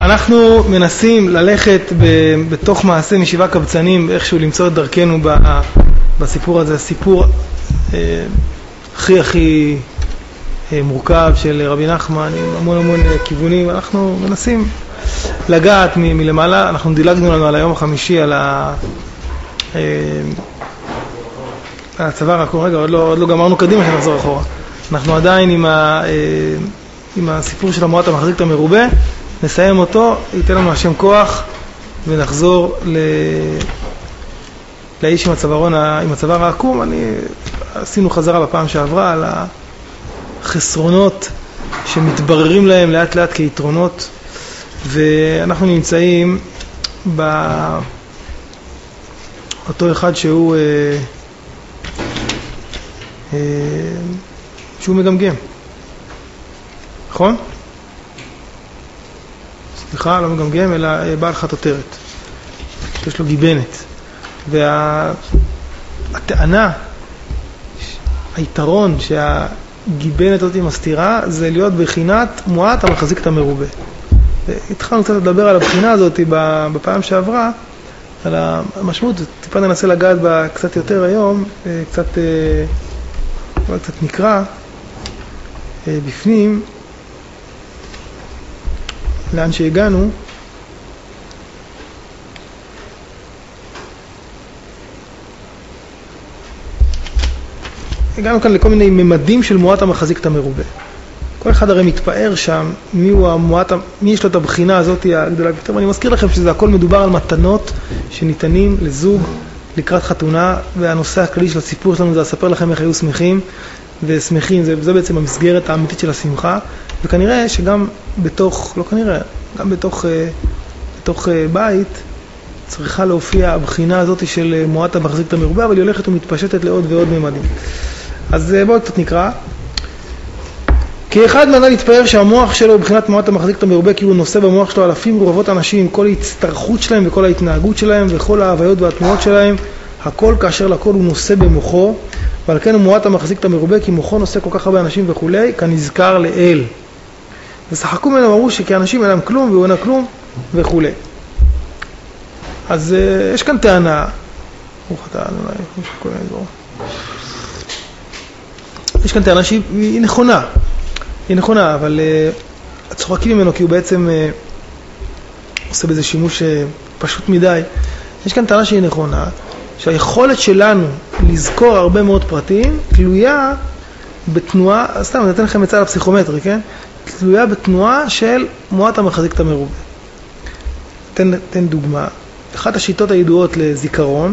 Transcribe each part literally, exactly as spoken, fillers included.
אנחנו מנסים ללכת בתוך מעשה משבעה קבצנים, איכשהו למצוא את דרכנו בסיפור הזה, הסיפור הכי הכי מורכב של רבי נחמן, עם המון המון כיוונים. אנחנו מנסים לגעת מלמעלה. אנחנו דילגנו לנו על היום החמישי, על ה... הצוואר הכל, רגע, עוד לא, עוד לא גמרנו קדימה שנחזור אחורה. אנחנו עדיין עם, ה, עם הסיפור של המועט המחזיק את המרובה, נסיים אותו, ייתן לנו השם כוח, ונחזור ל... לאיש עם הצווארון, עם הצוואר העקום. אני... עשינו חזרה בפעם שעברה על החסרונות שמתבררים להם לאט לאט כיתרונות, ואנחנו נמצאים באותו אחד שהוא... שהוא מגמגם, נכון? סליחה, לא מגמגם, אלא בעל חטוטרת, יש לו גיבנת. והטענה, היתרון שהגיבנת הזאת מסתירה, זה להיות בחינת מועט המחזיק את המרובה. התחלנו קצת לדבר על הבחינה הזאת בפעם שעברה, על המשמעות, טיפה ננסה לגעת בה קצת יותר היום, קצת... אבל קצת נקרא בפנים לאן שהגענו. הגענו כאן לכל מיני ממדים של מועט המחזיק את המרובה. כל אחד הרי מתפאר שם מי הוא המועט, מי יש לו את הבחינה הזאת הגדולה יותר. ואני מזכיר לכם שזה הכל מדובר על מתנות שניתנים לזוג לקראת חתונה, והנושא הכללי של הסיפור שלנו זה לספר לכם איך היו שמחים ושמחים. זה, זה בעצם המסגרת האמיתית של השמחה, וכנראה שגם בתוך, לא כנראה, גם בתוך, בתוך בית צריכה להופיע הבחינה הזאת של מועט המחזיק את המרובה, אבל היא הולכת ומתפשטת לעוד ועוד ממדים. אז בואו קצת נקרא. כי אחד מנה להתפאר שהמוח שלו הוא בחינת מועט המחזיק את המרובה, כי הוא נושא במוח שלו אלפים רבבות אנשים, כל ההצטרכות שלהם וכל ההתנהגות שלהם וכל ההוויות והתנועות שלהם, הכל כאשר לכל הוא נושא במוחו, ועל כן הוא מועט המחזיק את המרובה, כי מוחו נושא כל כך הרבה אנשים וכולי, כנזכר לאל. ושחקו ממנו, אמרו שכאנשים אין להם כלום והוא אין כלום וכולי. אז uh, יש כאן טענה, יש כאן טענה שהיא נכונה, היא נכונה, אבל uh, צוחקים ממנו כי הוא בעצם uh, עושה בזה שימוש uh, פשוט מדי. יש כאן טענה שהיא נכונה, שהיכולת שלנו לזכור הרבה מאוד פרטים תלויה בתנועה, סתם אני אתן לכם מצא לפסיכומטרי, כן? תלויה בתנועה של מועט המחזיק את המרובה. תן, תן דוגמה. אחת השיטות הידועות לזיכרון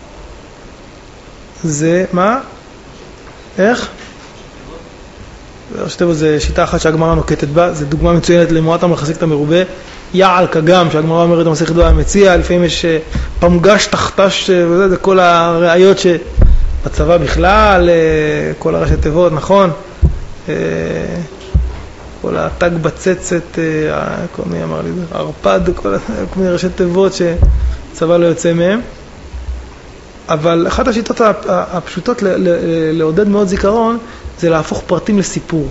זה מה? איך? ראשי תיבות זה שיטה אחת שהגמרא נוקטת בה, זה דוגמה מצוינת למועט המחזיק את המרובה. יעל כגם, שהגמרא אומרת במסכת דעה מציע, לפעמים יש פמגש תחתש וזה, זה כל הראיות שבצבא בכלל, כל הראשי תיבות, נכון? כל התג בצצת, כל מי אמר לי זה, הרפד, כל מיני ראשי תיבות שצבא לא יוצא מהם. אבל אחת השיטות הפשוטות לעודד מאוד זיכרון זה להפוך פרטים לסיפור.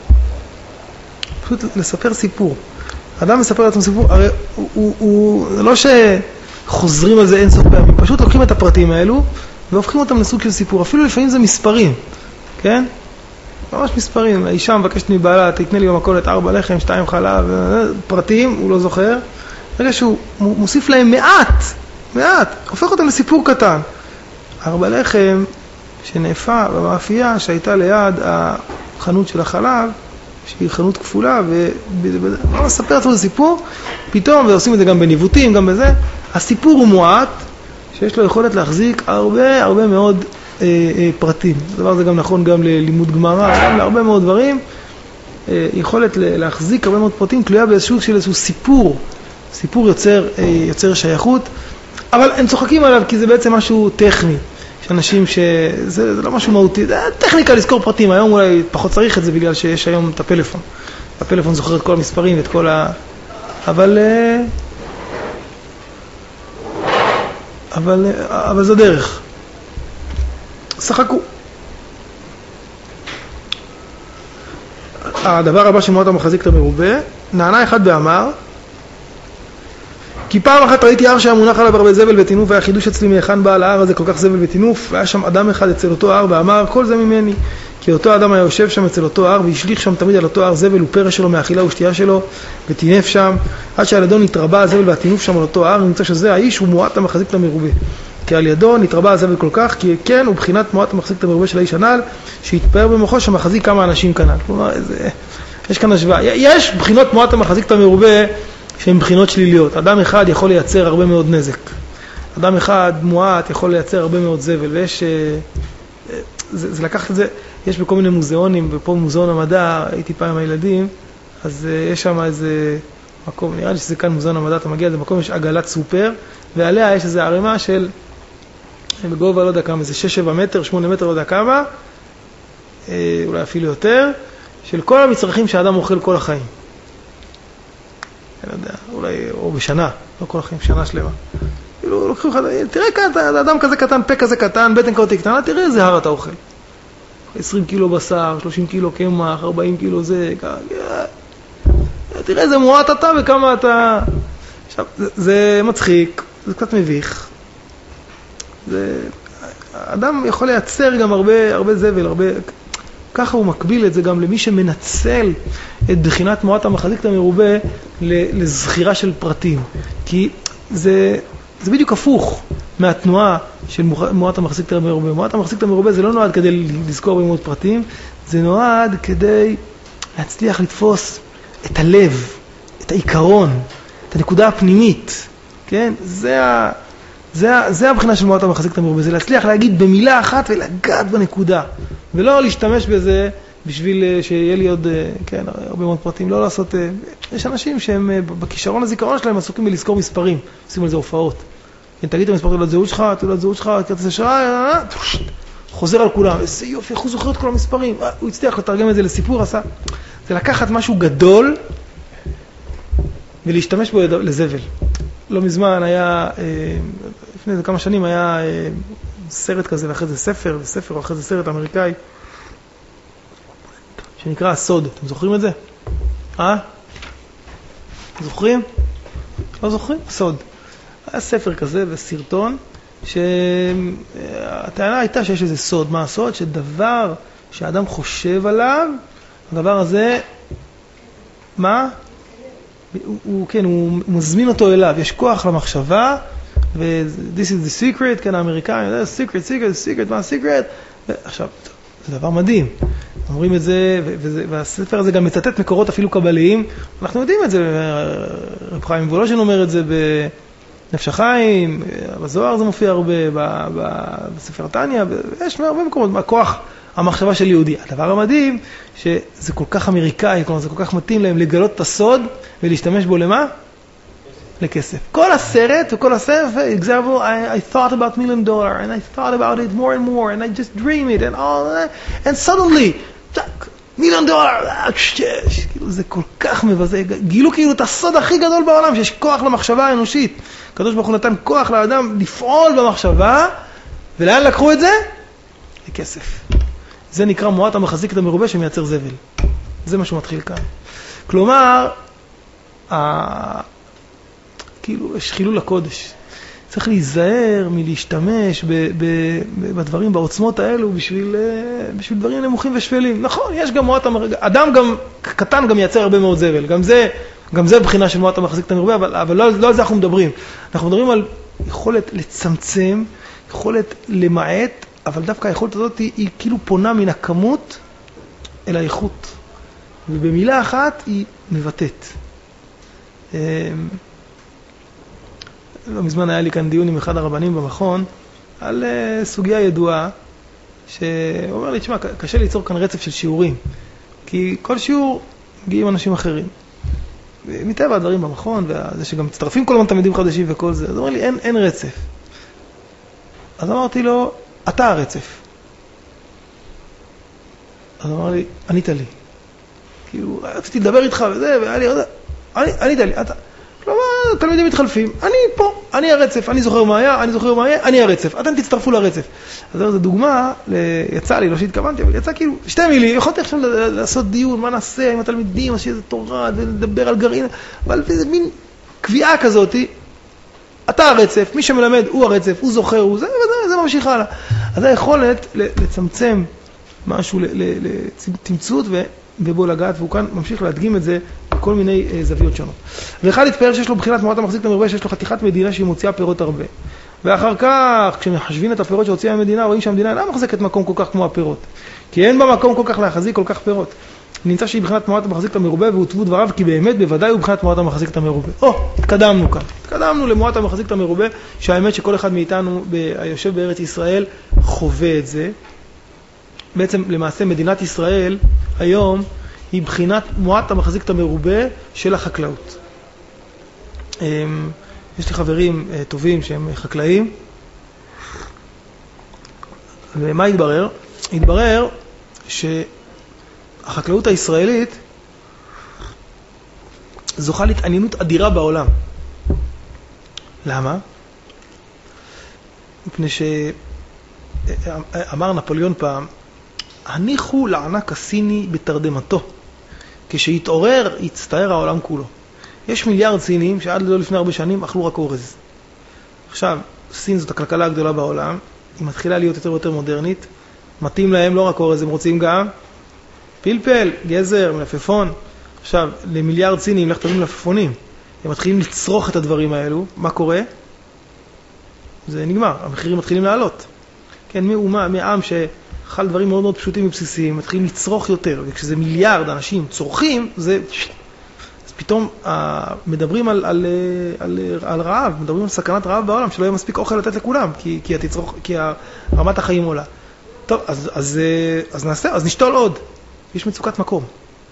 פשוט לספר סיפור. אדם מספר לעצמו סיפור, הרי הוא, הוא, הוא, זה לא שחוזרים על זה אין סוף פעמים, פשוט לוקחים את הפרטים האלו והופכים אותם לסוג של סיפור. אפילו לפעמים זה מספרים, כן? ממש מספרים. האישה מבקשת מבעלה, תקנה לי במכולת ארבע לחם, שתיים חלב, פרטים, הוא לא זוכר. רגע שהוא מוסיף להם מעט, מעט, הופך אותם לסיפור קטן. ארבע לחם שנאפה במאפייה שהייתה ליד החנות של החלב, שהיא חנות כפולה, ולא מספר את זה סיפור, פתאום, ועושים את זה גם בניווטים, גם בזה, הסיפור הוא מועט, שיש לו יכולת להחזיק הרבה, הרבה מאוד אה, אה, פרטים. הדבר הזה גם נכון גם ללימוד גמרא, גם להרבה מאוד דברים, אה, יכולת להחזיק הרבה מאוד פרטים, תלויה באיזשהו של איזשהו סיפור, סיפור יוצר, אה, יוצר שייכות, אבל הם צוחקים עליו כי זה בעצם משהו טכני. יש אנשים שזה זה לא משהו מהותי, זה טכניקה לזכור פרטים. היום אולי פחות צריך את זה בגלל שיש היום את הפלאפון. הפלאפון זוכר את כל המספרים ואת כל ה... אבל... אבל, אבל זו דרך. שחקו. הדבר הבא שמועט המחזיק את המרובה, נענה אחד באמר, כי פעם אחת ראיתי הר שהיה מונח עליו הרבה זבל וטינוף, והיה חידוש אצלי מהיכן בא על ההר הזה כל כך זבל וטינוף, והיה שם אדם אחד אצל אותו הר ואמר, כל זה ממני. כי אותו אדם היה יושב שם אצל אותו הר, והשליך שם תמיד על אותו הר זבל ופרש שלו מאכילה ושתייה שלו, וטינף שם, עד שעל ידו נתרבה הזבל והטינוף שם על אותו הר, ונמצא שזה האיש הוא מועט המחזיק את המרובה. כי על ידו נתרבה הזבל כל כך, כי כן הוא בחינת מועט המחזיק את המרובה של האיש הנ"ל, שהתפאר במוחו שמחזיק כמה אנשים כנ"ל. כלומר, איזה... יש כאן השוואה. יש בחינות מועט המחזיק את המרובה שהן בחינות שליליות. אדם אחד יכול לייצר הרבה מאוד נזק. אדם אחד מועט יכול לייצר הרבה מאוד זבל, ויש... זה, זה לקחת את זה, יש בכל מיני מוזיאונים, ופה מוזיאון המדע, הייתי פעם עם הילדים, אז uh, יש שם איזה מקום, נראה לי שזה כאן מוזיאון המדע, אתה מגיע, זה מקום, יש עגלת סופר, ועליה יש איזו ערימה של, בגובה לא יודע כמה, זה שש שבע מטר, שמונה מטר, לא יודע כמה, אה, אולי אפילו יותר, של כל המצרכים שהאדם אוכל כל החיים. אני לא יודע, אולי, או בשנה, לא כל החיים, שנה שלמה. כאילו, לוקחים לך, תראה כאן, אדם כזה קטן, פה כזה קטן, בטן כזאת קטנה, תראה איזה הר אתה אוכל. עשרים קילו בשר, שלושים קילו קמח, ארבעים קילו זה, תראה איזה מועט אתה וכמה אתה... עכשיו, זה, זה מצחיק, זה קצת מביך. זה... אדם יכול לייצר גם הרבה, הרבה זבל, הרבה... ככה הוא מקביל את זה גם למי שמנצל את בחינת מועט המחזיק את המרובה לזכירה של פרטים. כי זה... זה בדיוק הפוך מהתנועה של מועט המחזיק את המרובה. מועט המחזיק את המרובה זה לא נועד כדי לזכור במאות פרטים, זה נועד כדי להצליח לתפוס את הלב, את העיקרון, את הנקודה הפנימית. כן? זה, ה, זה, ה, זה הבחינה של מועט המחזיק את המרובה. זה להצליח להגיד במילה אחת ולגעת בנקודה. ולא להשתמש בזה בשביל שיהיה לי עוד, כן, הרבה מאוד פרטים. לא לעשות... יש אנשים שהם בכישרון הזיכרון שלהם עסוקים בלזכור מספרים. עושים על זה הופעות. כן, תגיד את המספר תעודת זהות שלך, תעודת זהות שלך, כרטיס אשראי, חוזר על כולם. איזה יופי, איך הוא זוכר את כל המספרים? הוא הצליח לתרגם את זה לסיפור, עשה. זה לקחת משהו גדול ולהשתמש בו לזבל. לא מזמן היה, לפני כמה שנים היה סרט כזה, ואחרי זה ספר, ספר, ואחרי זה סרט אמריקאי, שנקרא הסוד. אתם זוכרים את זה? אה? זוכרים? לא זוכרים? סוד. היה ספר כזה וסרטון, שהטענה הייתה שיש איזה סוד. מה הסוד? שדבר שהאדם חושב עליו, הדבר הזה, מה? הוא, הוא, כן, הוא מזמין אותו אליו. יש כוח למחשבה, ו-this is the secret, כן, האמריקאים, secret, secret, secret, מה secret? עכשיו, זה דבר מדהים. אומרים את זה, והספר הזה גם מצטט מקורות אפילו קבליים. אנחנו יודעים את זה, רב חיים וולוז'ין אומר את זה בנפש החיים, בזוהר זה מופיע הרבה, בספר תניא, יש הרבה מקומות, הכוח המחשבה של יהודי. הדבר המדהים, שזה כל כך אמריקאי, כלומר זה כל כך מתאים להם לגלות את הסוד ולהשתמש בו למה? לכסף. כל הסרט וכל הספר, example, I, I thought about million dollar and I thought about it more and more and I just dream it and all that and suddenly, מיליון דולר, כאילו זה כל כך מבזה, גילו כאילו את הסוד הכי גדול בעולם, שיש כוח למחשבה האנושית. הקדוש ברוך הוא נתן כוח לאדם לפעול במחשבה, ולאן לקחו את זה? לכסף. זה נקרא מועט המחזיק את המרובה שמייצר זבל. זה מה שמתחיל כאן. כלומר, ה... כאילו יש חילול הקודש. צריך להיזהר מלהשתמש ב- ב- בדברים, בעוצמות האלו, בשביל, בשביל דברים נמוכים ושפלים. נכון, יש גם מועט המחזיק, אדם גם, קטן גם מייצר הרבה מאוד זבל. גם זה, גם זה בחינה של מועט המחזיק את המרובה, אבל, אבל לא, לא על זה אנחנו מדברים. אנחנו מדברים על יכולת לצמצם, יכולת למעט, אבל דווקא היכולת הזאת היא, היא כאילו פונה מן הכמות אל האיכות. ובמילה אחת היא מבטאת. לא מזמן היה לי כאן דיון עם אחד הרבנים במכון על uh, סוגיה ידועה שאומר לי, תשמע, קשה ליצור כאן רצף של שיעורים כי כל שיעור מגיעים אנשים אחרים מטבע הדברים במכון וזה שגם מצטרפים כל הזמן תלמידים חדשים וכל זה. אז הוא אומר לי, אין, אין רצף. אז אמרתי לו, אתה הרצף. אז אמר לי, ענית לי. כאילו, רציתי לדבר איתך וזה, והיה לי, ענית לי, אתה... כלומר, תלמידים מתחלפים, אני פה, אני הרצף, אני זוכר מה היה, אני זוכר מה היה, אני הרצף, אתם תצטרפו לרצף. אז זו דוגמה, יצא לי, לא שהתכוונתי, אבל יצא כאילו, שתי מילים, יכולתי עכשיו לעשות דיון, מה נעשה עם התלמידים, שיהיה איזה תורה, ולדבר על גרעין, אבל זה מין קביעה כזאת, אתה הרצף, מי שמלמד הוא הרצף, הוא זוכר, הוא זה, וזה, זה ממשיך הלאה. אז היכולת לצמצם משהו לתמצות ובו לגעת, והוא כאן ממשיך להדגים את זה בכל מיני זוויות שונות. ואחד להתפאר שיש לו בחינת מועט המחזיק את המרובה, שיש לו חתיכת מדינה שהיא מוציאה פירות הרבה. ואחר כך, כשמחשבים את הפירות שהוציאה המדינה, רואים שהמדינה אינה מחזקת מקום כל כך כמו הפירות. כי אין בה מקום כל כך להחזיק כל כך פירות. נמצא שהיא בחינת מועט המחזיק את המרובה, והוטבו דבריו, כי באמת בוודאי הוא בחינת מועט המחזיק את המרובה. או, התקדמנו כאן. התקדמנו למועט המחזיק את המרובה, שהאמת שכל אחד מאיתנו, היושב בארץ ישראל, חווה את זה. בעצם, למעשה, מדינת ישראל, היום, היא בחינת מועט המחזיק את המרובה של החקלאות. יש לי חברים טובים שהם חקלאים. ומה התברר? התברר שהחקלאות הישראלית זוכה להתעניינות אדירה בעולם. למה? מפני שאמר נפוליאון פעם, הניחו לענק הסיני בתרדמתו. כשיתעורר, יצטער העולם כולו. יש מיליארד סינים שעד לא לפני הרבה שנים אכלו רק אורז. עכשיו, סין זאת הכלכלה הגדולה בעולם, היא מתחילה להיות יותר ויותר מודרנית, מתאים להם לא רק אורז, הם רוצים גם פלפל, גזר, מלפפון. עכשיו, למיליארד סינים לך טובים מלפפונים, הם מתחילים לצרוך את הדברים האלו, מה קורה? זה נגמר, המחירים מתחילים לעלות. כן, מאומה, מעם שאכל דברים מאוד מאוד פשוטים ובסיסיים, מתחילים לצרוך יותר, וכשזה מיליארד אנשים צורכים, זה... אז פתאום מדברים על, על, על, על רעב, מדברים על סכנת רעב בעולם, שלא יהיה מספיק אוכל לתת לכולם, כי, כי, התצרוך, כי רמת החיים עולה. טוב, אז, אז, אז נעשה, אז נשתול עוד. יש מצוקת מקום.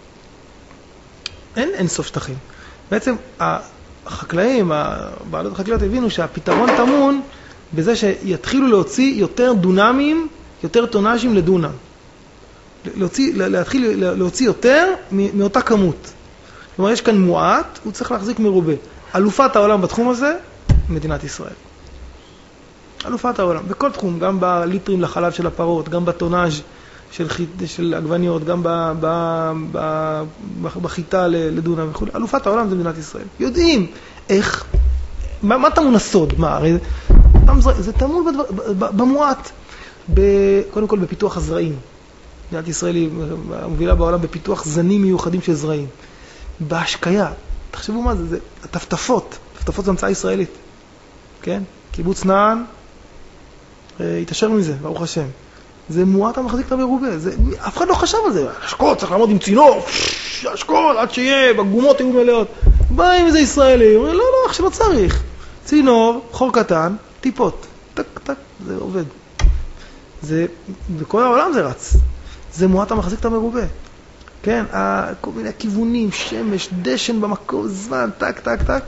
אין, אין סוף שטחים. בעצם החקלאים, בעלות החקלאות הבינו שהפתרון טמון בזה שיתחילו להוציא יותר דונמים, יותר טונאז'ים לדונם. להוציא, להתחיל להוציא יותר מאותה כמות. כלומר, יש כאן מועט, הוא צריך להחזיק מרובה. אלופת העולם בתחום הזה, מדינת ישראל. אלופת העולם, בכל תחום, גם בליטרים לחלב של הפרות, גם בטונאז' של, של עגבניות, גם ב, ב, ב, בחיטה לדונם וכו'. אלופת העולם זה מדינת ישראל. יודעים איך, מה, מה תמון הסוד? מה, הרי זה תמון בדבר, במועט, ב, קודם כל בפיתוח הזרעים. מדינת ישראל היא מובילה בעולם בפיתוח זנים מיוחדים של זרעים. בהשקיה, תחשבו מה זה, זה הטפטפות, טפטפות זה המצאה ישראלית, כן? קיבוץ נען, התאשר מזה, ברוך השם. זה מועט המחזיק את המרובה, זה, אף אחד לא חשב על זה, השקות, צריך לעמוד עם צינור, השקות, עד שיהיה, בגומות יהיו מלאות. בא עם איזה ישראלי, אומר, לא, לא, אך שלא צריך. צינור, חור קטן, טיפות, טק, טק, זה עובד. זה, בכל העולם זה רץ. זה מועט המחזיק את המרובה. כן, כל מיני כיוונים, שמש, דשן במקום, זמן, טק, טק, טק.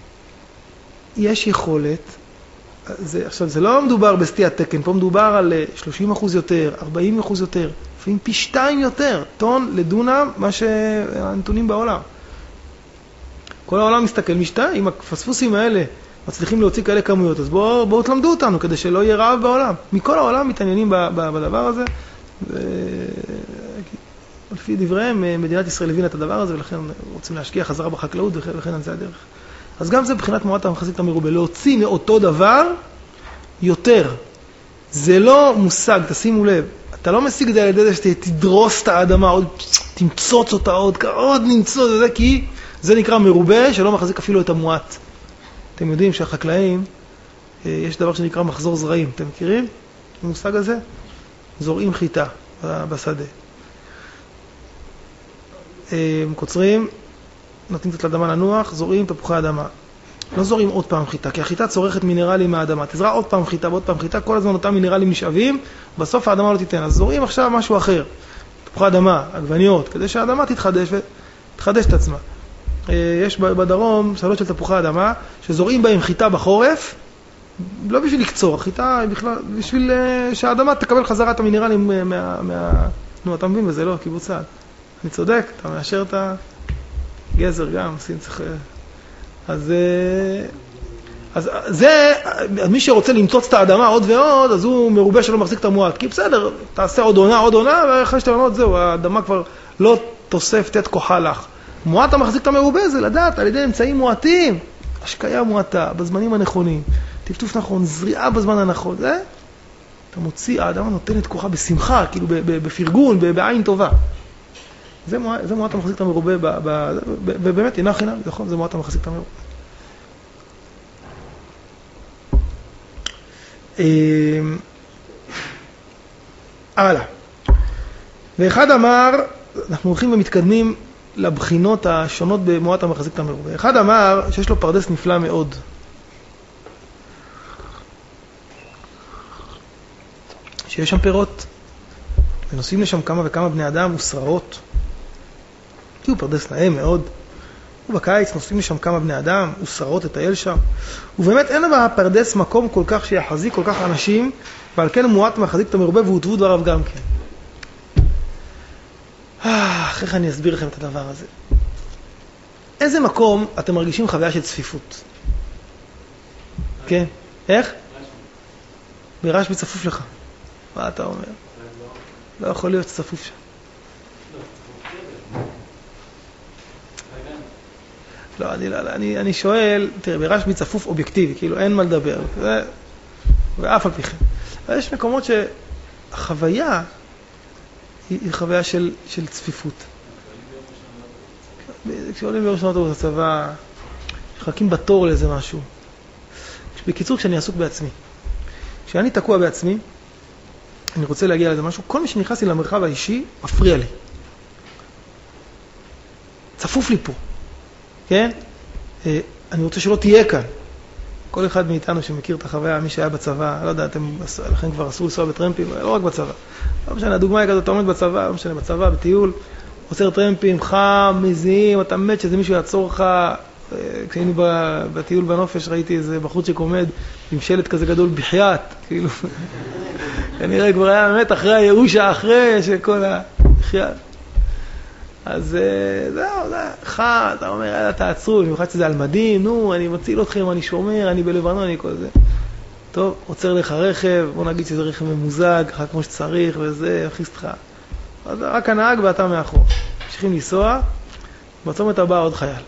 יש יכולת, זה, עכשיו זה לא מדובר בסטיית תקן, פה מדובר על שלושים אחוז יותר, ארבעים אחוז יותר, לפעמים פי שתיים יותר, טון לדונם, מה שהנתונים בעולם. כל העולם מסתכל משתיים, אם הפספוסים האלה מצליחים להוציא כאלה כמויות, אז בואו בוא תלמדו אותנו, כדי שלא יהיה רעב בעולם. מכל העולם מתעניינים בדבר הזה, ו... לפי דבריהם, מדינת ישראל הבינה את הדבר הזה, ולכן רוצים להשקיע חזרה בחקלאות, וכן על זה הדרך. אז גם זה בחינת מועט המחזיק את המרובה, להוציא מאותו דבר יותר. זה לא מושג, תשימו לב, אתה לא משיג את זה על ידי זה שתדרוס את האדמה, עוד תמצוץ אותה עוד, עוד נמצוץ את זה, כי זה נקרא מרובה שלא מחזיק אפילו את המועט. אתם יודעים שהחקלאים, יש דבר שנקרא מחזור זרעים, אתם מכירים? המושג הזה? זורעים חיטה בשדה. קוצרים, נותנים קצת לאדמה לנוח, זורעים תפוחי אדמה. לא זורעים עוד פעם חיטה, כי החיטה צורכת מינרלים מהאדמה. תזרע עוד פעם חיטה ועוד פעם חיטה, כל הזמן אותם מינרלים נשאבים, בסוף האדמה לא תיתן. אז זורעים עכשיו משהו אחר, תפוחי אדמה, עגבניות, כדי שהאדמה תתחדש ותתחדש את עצמה. יש בדרום סלות של תפוחי אדמה, שזורעים בהם חיטה בחורף, לא בשביל לקצור, חיטה בכלל, בשביל שהאדמה תקבל חזרה את המינרלים מה... מה... נו, אתה מבין בזה, לא, קיבוץ סעד. אני צודק, אתה מאשר את הגזר גם, עושים צריך... אז, אז זה, מי שרוצה למצוץ את האדמה עוד ועוד, אז הוא מרובה שלא מחזיק את המועט. כי בסדר, תעשה עוד עונה, עוד עונה, ואחרי שאתה עונות, זהו, האדמה כבר לא תוסף תת כוחה לך. מועט המחזיק את המרובה זה לדעת, על ידי אמצעים מועטים, השקיה מועטה, בזמנים הנכונים, טפטוף נכון, זריעה בזמן הנכון, זה, אתה מוציא, האדם נותן את כוחה בשמחה, כאילו בפרגון, בעין טובה. זה מועט, זה מועט המחזיק את המרובה, ובאמת, אינה חינם, נכון, זה מועט המחזיק את המרובה. הלאה. ואחד אמר, אנחנו הולכים ומתקדמים לבחינות השונות במועט המחזיק את המרובה. אחד אמר שיש לו פרדס נפלא מאוד. שיש שם פירות, ונוסעים לשם כמה וכמה בני אדם ושררות. כי הוא פרדס נאה מאוד. ובקיץ נוסעים לשם כמה בני אדם ושררות לטייל שם. ובאמת אין בפרדס מקום כל כך שיחזיק כל כך אנשים, ועל כן מועט מחזיק את המרובה והוטבו דבריו גם כן. איך אני אסביר לכם את הדבר הזה? איזה מקום אתם מרגישים חוויה של צפיפות? כן? איך? ברעש בצפוף לך. מה אתה אומר? לא יכול להיות צפוף שם. לא, אני, לא, אני, אני שואל, תראה, ברעש בצפוף אובייקטיבי, כאילו אין מה לדבר, ו... ואף על פי כן. יש מקומות שהחוויה היא, היא חוויה של, של צפיפות. כשעולים בראשון אותו בצבא, מחכים בתור לאיזה משהו. בקיצור, כשאני עסוק בעצמי. כשאני תקוע בעצמי, אני רוצה להגיע לזה משהו, כל מי שנכנס לי למרחב האישי, מפריע לי. צפוף לי פה. כן? אני רוצה שלא תהיה כאן. כל אחד מאיתנו שמכיר את החוויה, מי שהיה בצבא, לא יודע, אתם, לכן כבר אסור לנסוע בטרמפים, לא רק בצבא. לא משנה, הדוגמה היא כזאת, אתה עומד בצבא, לא משנה, בצבא, בטיול, עוצר טרמפים, חם, מזיעים, אתה מת שזה מישהו יעצור לך. כשהיינו בטיול בנופש, ראיתי איזה בחוץ עומד עם שלט כזה גדול בחייאת, כאילו. כנראה כבר היה באמת אחרי הירושה, אחרי שכל הבחייאת. אז זהו, זה אחד, אתה אומר, יאללה, תעצרו, במיוחד שזה על מדים, נו, אני מציל אתכם, אני שומר, אני בלבנון, אני כל זה. טוב, עוצר לך רכב, בוא נגיד שזה רכב ממוזג, ככה כמו שצריך, וזה, הכניס לך. אז רק הנהג ואתה מאחור. ממשיכים לנסוע, בצומת הבא עוד חייל.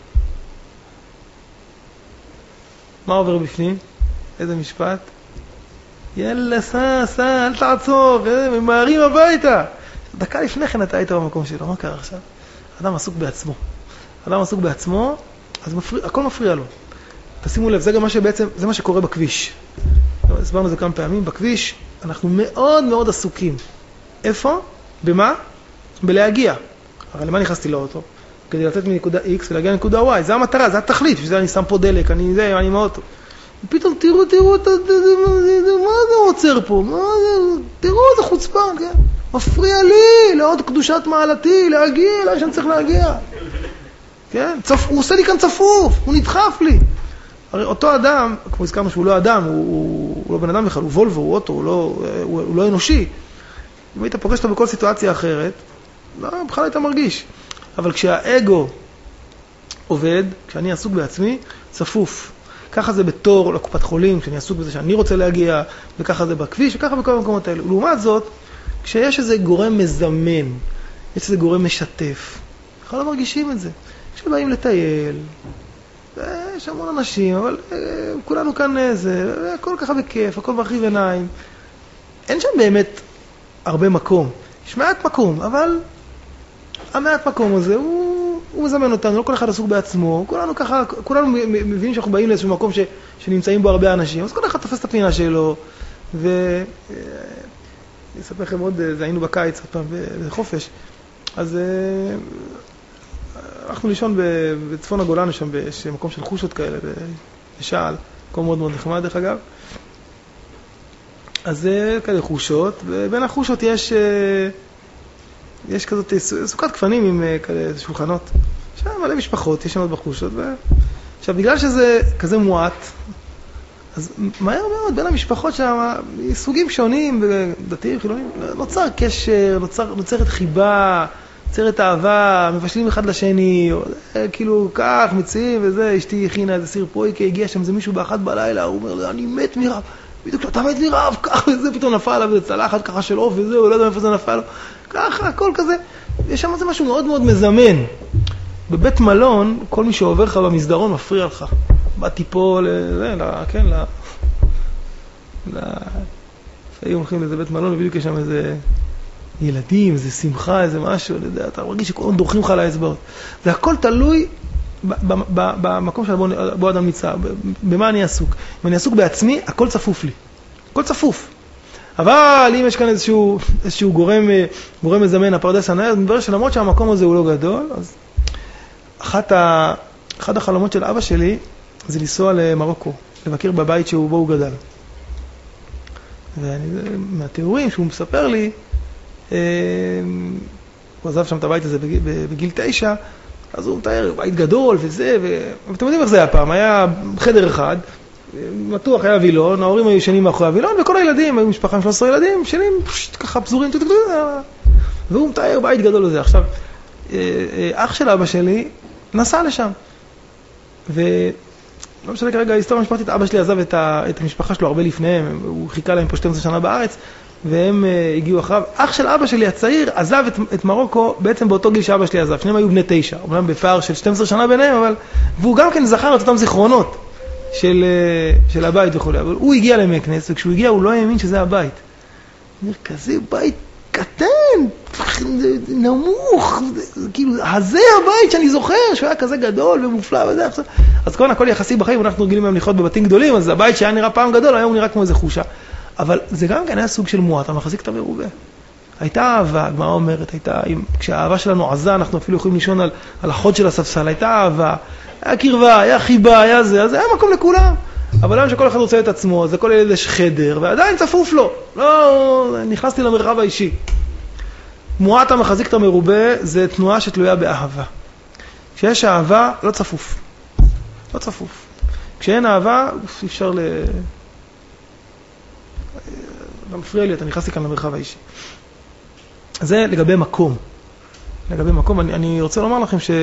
מה עובר בפנים? איזה משפט? יאללה, סע, סע, אל תעצור, ממהרים הביתה. דקה לפני כן אתה היית במקום שלו, מה קרה עכשיו? אדם עסוק בעצמו. אדם עסוק בעצמו, אז מפריע, הכל מפריע לו. תשימו לב, זה גם מה שבעצם, זה מה שקורה בכביש. הסברנו את זה כמה פעמים. בכביש אנחנו מאוד מאוד עסוקים. איפה? במה? בלהגיע. הרי למה נכנסתי לאוטו? כדי לצאת מנקודה X ולהגיע לנקודה Y. זה המטרה, זה התכלית. בשביל זה אני שם פה דלק, אני זה, אני מאוטו. ופתאום תראו, תראו, מה זה עוצר פה? תראו, זה חוצפן, כן? מפריע לי, לעוד קדושת מעלתי, להגיע, לאן שאני צריך להגיע. כן? צפ... הוא עושה לי כאן צפוף, הוא נדחף לי. הרי אותו אדם, כמו הזכרנו שהוא לא אדם, הוא, הוא, הוא לא בן אדם בכלל, הוא וולבו, הוא אוטו, הוא לא, הוא, הוא לא אנושי. אם היית פוגש אותו בכל סיטואציה אחרת, לא, בכלל היית מרגיש. אבל כשהאגו עובד, כשאני עסוק בעצמי, צפוף. ככה זה בתור לקופת חולים, כשאני עסוק בזה שאני רוצה להגיע, וככה זה בכביש, וככה בכל המקומות האלה. לעומת זאת, כשיש איזה גורם מזמן, יש איזה גורם משתף, אנחנו לא מרגישים את זה. כשבאים לטייל, יש המון אנשים, אבל כולנו כאן איזה, הכל ככה בכיף, הכל מרחיב עיניים. אין שם באמת הרבה מקום. יש מעט מקום, אבל המעט מקום הזה, הוא, הוא מזמן אותנו, לא כל אחד עסוק בעצמו, כולנו ככה, כולנו מבינים שאנחנו באים לאיזשהו מקום ש, שנמצאים בו הרבה אנשים, אז כל אחד תופס את הפינה שלו, ו... אני אספר לכם עוד, זה היינו בקיץ, עוד פעם, בחופש. אז הלכנו לישון בצפון הגולן, שם במקום של חושות כאלה, בשעל, מקום מאוד מאוד נחמד דרך אגב. אז זה כאלה חושות, ובין החושות יש, יש כזאת סוכת כפנים עם כאלה שולחנות. שם מלא משפחות, יש שם עוד בחושות. ו... עכשיו, בגלל שזה כזה מועט, אז מהר מאוד, בין המשפחות שם, סוגים שונים, דתיים, חילונים, נוצר קשר, נוצר, נוצרת חיבה, נוצרת אהבה, מבשלים אחד לשני, או, כאילו, כך, מציעים, וזה, אשתי הכינה איזה סיר פרויקה, הגיע שם איזה מישהו באחת בלילה, הוא אומר לו, אני מת מרב, בדיוק, אתה מת מרב, כך, וזה פתאום נפל עליו, וזה צלחת ככה של אוף, וזה, הוא לא יודע איפה זה נפל לו, ככה, הכל כזה, יש שם זה משהו מאוד מאוד מזמן. בבית מלון, כל מי שעובר לך במסדרון מפריע לך. באתי פה, כן, היו הולכים לאיזה בית מלון, ובדיוק יש שם איזה ילדים, איזה שמחה, איזה משהו, אתה מרגיש שכולם דורכים לך על האצבעות. זה הכל תלוי במקום שבו אדם נמצא, במה אני עסוק. אם אני עסוק בעצמי, הכל צפוף לי. הכל צפוף. אבל אם יש כאן איזשהו, איזשהו גורם, גורם מזמן, הפרדס הנאה, אז מדבר שלמרות שהמקום הזה הוא לא גדול, אז אחת ה, אחד החלומות של אבא שלי זה לנסוע למרוקו, לבקר בבית שבו הוא גדל. ומהתיאורים שהוא מספר לי, הוא עזב שם את הבית הזה בגיל, בגיל תשע, אז הוא מתאר בית גדול וזה, ואתם יודעים איך זה היה פעם, היה חדר אחד, מתוח היה וילון, ההורים היו ישנים מאחורי הוילון, וכל הילדים, היו משפחה עם שלושה עשר ילדים, ישנים ככה פזורים, והוא מתאר בית גדול לזה. עכשיו, אח של אבא שלי נסע לשם, ולא משנה כרגע, ההיסטוריה המשפחתית, אבא שלי עזב את, ה... את המשפחה שלו הרבה לפניהם, הוא חיכה להם פה שתים עשרה שנה בארץ, והם uh, הגיעו אחריו. אח של אבא שלי הצעיר עזב את, את מרוקו בעצם באותו גיל שאבא שלי עזב, שניהם היו בני תשע, אומנם בפער של שתים עשרה שנה ביניהם, אבל... והוא גם כן זכר את אותם זיכרונות של, uh, של הבית וכו'. אבל הוא הגיע למקנס, וכשהוא הגיע הוא לא האמין שזה הבית. הוא אומר, כזה בית קטן, נמוך, כאילו, הזה הבית שאני זוכר, שהוא היה כזה גדול ומופלא וזה. אז כל הכל יחסי בחיים, אנחנו רגילים היום לחיות בבתים גדולים, אז הבית שהיה נראה פעם גדול, היום הוא נראה כמו איזה חושה. אבל זה גם כן היה סוג של מועט, המחזיק את המרובה. הייתה אהבה, הגמרא אומרת, הייתה, כשהאהבה שלנו עזה, אנחנו אפילו יכולים לישון על, על החוד של הספסל, הייתה אהבה, היה קרבה, היה חיבה, היה זה, אז היה מקום לכולם. אבל היום שכל אחד רוצה את עצמו, אז לכל ילד יש חדר, ועדיין צפוף לו. לא, נכנסתי למרחב האישי. מועט המחזיק את המרובה, זה תנועה שתלויה באהבה. כשיש אהבה, לא צפוף. לא צפוף. כשאין אהבה, אפשר ל... לא מפריע לי, אתה נכנסתי כאן למרחב האישי. זה לגבי מקום. לגבי מקום, אני, אני רוצה לומר לכם ש...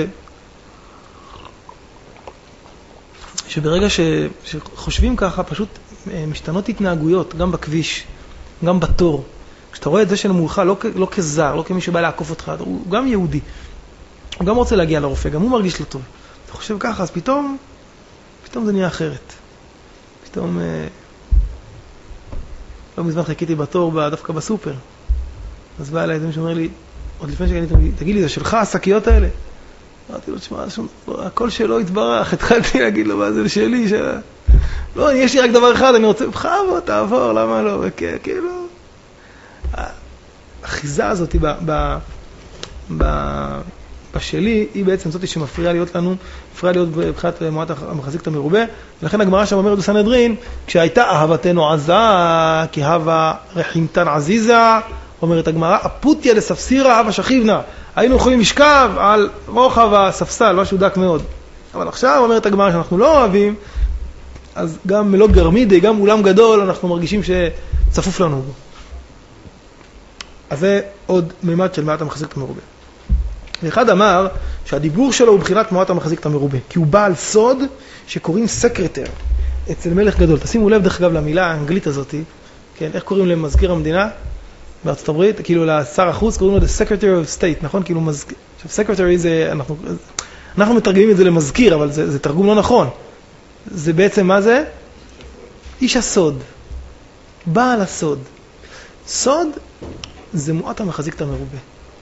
שברגע ש... שחושבים ככה, פשוט משתנות התנהגויות, גם בכביש, גם בתור. כשאתה רואה את זה שלמולך, לא, לא כזר, לא כמי שבא לעקוף אותך, הוא גם יהודי. הוא גם רוצה להגיע לרופא, גם הוא מרגיש לא טוב. אתה חושב ככה, אז פתאום, פתאום זה נהיה אחרת. פתאום... לא מזמן חיכיתי בתור דווקא בסופר. אז בא אליי, זה מי שאומר לי, עוד לפני שגניתי, תגיד לי, זה שלך, השקיות האלה? אמרתי לו, תשמע, הכל שלו התברך, התחלתי להגיד לו, מה זה שלי? לא, יש לי רק דבר אחד, אני רוצה, בחבו, תעבור, למה לא? וכאילו, האחיזה הזאת בשלי, היא בעצם זאת שמפריעה להיות לנו, מפריעה להיות בבחינת מועט המחזיק את המרובה, ולכן הגמרא שם אומרת בסנהדרין, כשהייתה אהבתנו עזה, כי הווה רחימתן עזיזה, אומרת הגמרא, אפותיה לספסירה הווה שכיבנה, היינו יכולים לשכב על רוחב הספסל, משהו דק מאוד. אבל עכשיו אומרת הגמרא שאנחנו לא אוהבים, אז גם מלוא גרמידי, גם אולם גדול, אנחנו מרגישים שצפוף לנו בו. אז זה עוד מימד של מועט המחזיק את המרובה. ואחד אמר שהדיבור שלו הוא בחינת מועט המחזיק את המרובה, כי הוא בעל סוד שקוראים סקרטר אצל מלך גדול. תשימו לב דרך אגב למילה האנגלית הזאת, כן, איך קוראים למזכיר המדינה בארצות הברית? כאילו לשר החוץ קוראים לו the secretary of state, נכון? כאילו מזכיר, עכשיו secretary זה, אנחנו, אנחנו מתרגמים את זה למזכיר, אבל זה, זה תרגום לא נכון. זה בעצם מה זה? איש הסוד, בעל הסוד. סוד זה מועט המחזיק את המרובה.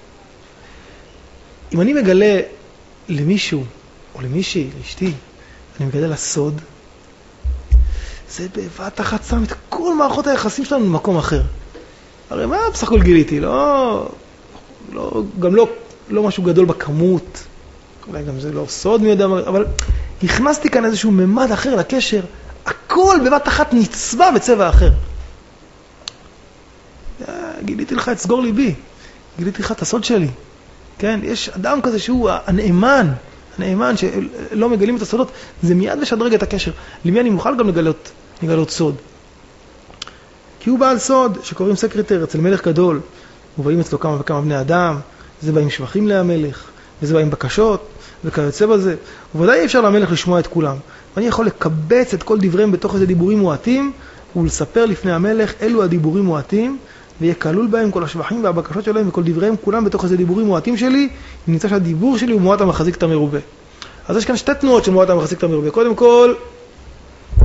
אם אני מגלה למישהו, או למישהי, לאשתי, אני מגלה לסוד, זה בבת אחת שם את כל מערכות היחסים שלנו במקום אחר. הרי מה בסך הכל גיליתי? לא, לא, גם לא, לא משהו גדול בכמות, אולי גם זה לא סוד מי יודע, אבל הכנסתי כאן איזשהו ממד אחר לקשר, הכל בבת אחת נצבע בצבע אחר. גיליתי לך את סגור ליבי, גיליתי לך את הסוד שלי. כן, יש אדם כזה שהוא הנאמן, הנאמן שלא מגלים את הסודות, זה מיד משדרג את הקשר. למי אני מוכן גם לגלות, לגלות סוד? כי הוא בעל סוד שקוראים סקרטר אצל מלך גדול, ובאים אצלו כמה וכמה בני אדם, זה באים שבחים להמלך, וזה באים בקשות, וכיוצא בזה. ובוודאי אי אפשר למלך לשמוע את כולם. ואני יכול לקבץ את כל דבריהם בתוך איזה דיבורים מועטים, ולספר לפני המלך אלו הדיבורים מועטים, ויהיה כלול בהם כל השבחים והבקשות שלהם וכל דבריהם כולם בתוך איזה דיבורים מועטים שלי, נמצא שהדיבור שלי הוא מועט המחזיק את המרובה. אז יש כאן שתי תנועות של מועט המחזיק את המרובה. קודם כל,